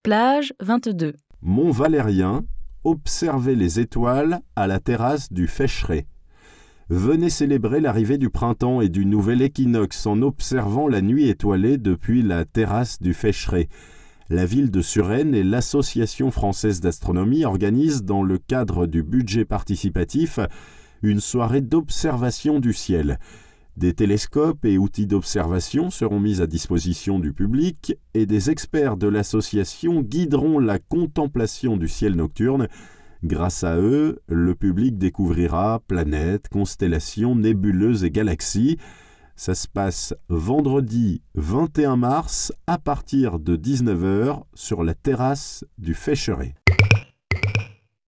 Plage 22. Mont Valérien, observez les étoiles à la terrasse du Fécheret. Venez célébrer l'arrivée du printemps et du nouvel équinoxe en observant la nuit étoilée depuis la terrasse du Fécheret. La ville de Suresnes et l'Association française d'astronomie organisent, dans le cadre du budget participatif, une soirée d'observation du ciel. Des télescopes et outils d'observation seront mis à disposition du public et des experts de l'association guideront la contemplation du ciel nocturne. Grâce à eux, le public découvrira planètes, constellations, nébuleuses et galaxies. Ça se passe vendredi 21 mars à partir de 19h sur la terrasse du Fécheret.